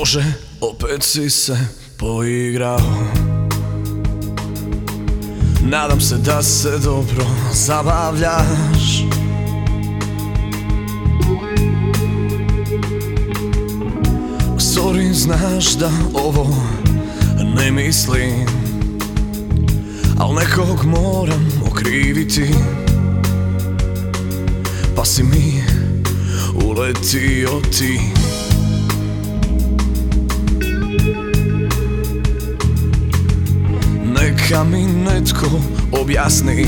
Bože, opet si se poigrao. Nadam se da se dobro zabavljaš. Sorry, znaš da ovo ne mislim, al nekog moram okriviti, pa si mi uletio ti. Neka mi netko objasni,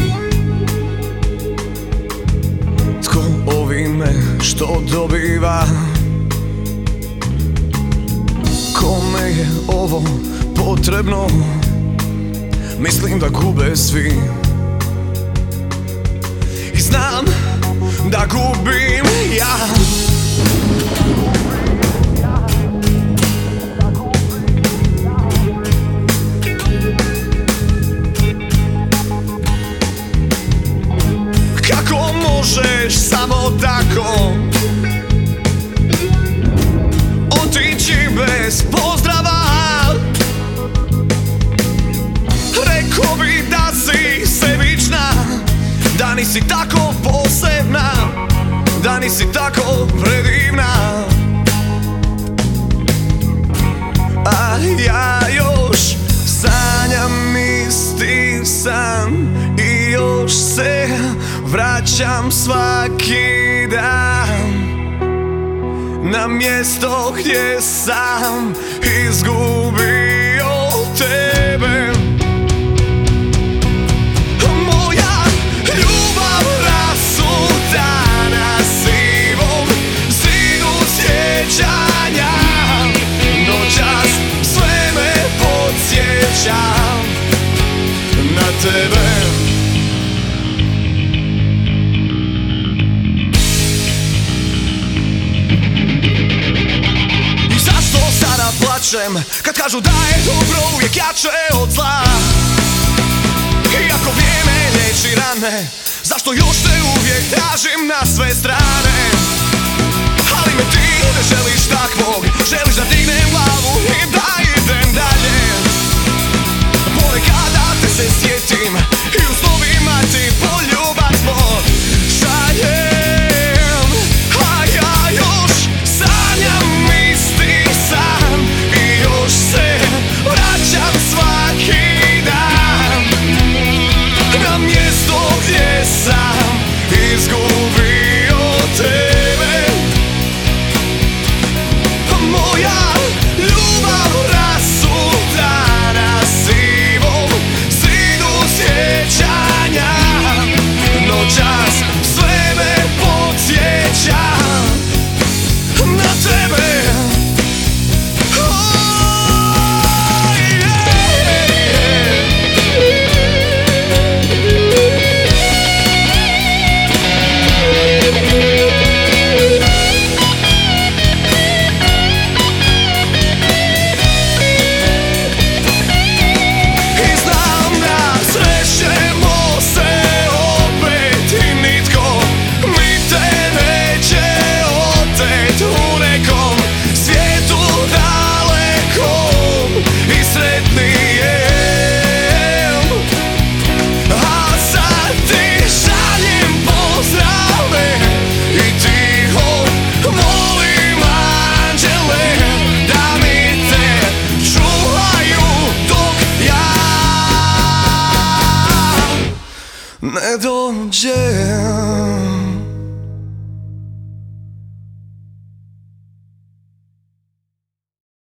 tko ovime što dobiva. Kome je ovo potrebno? Mislim da gube svi. I znam da gubim ja. Kako možeš samo tako otići bez pozdrava? Rekao bi da si sebična, da nisi tako posebna, da nisi tako predivna. A ja još sanjam isti san i još se vraćam svaki dan na mjesto gdje sam izgubio tebe. Moja ljubav rasutana sivom zidu sjećanja, noćas sve me podsjeća na tebe. Plačem kad kažu da je dobro uvijek jače od zla. Iako vrijeme liječi rane, zašto još te uvijek tražim na sve strane? Ali me ti ne želiš takvog, želiš da dignem glavu i da idem dalje. Ponekada te se sjetim i u snovima ti poljubazno šaljem. A ja još sanjam isti san i još se vraćam svaki dan na mjesto gdje sam izgubio tebe. Moja ljubav rasutana sivom zidu sjećanja, noćas sve me podsjeća na tebe. Ne dođem.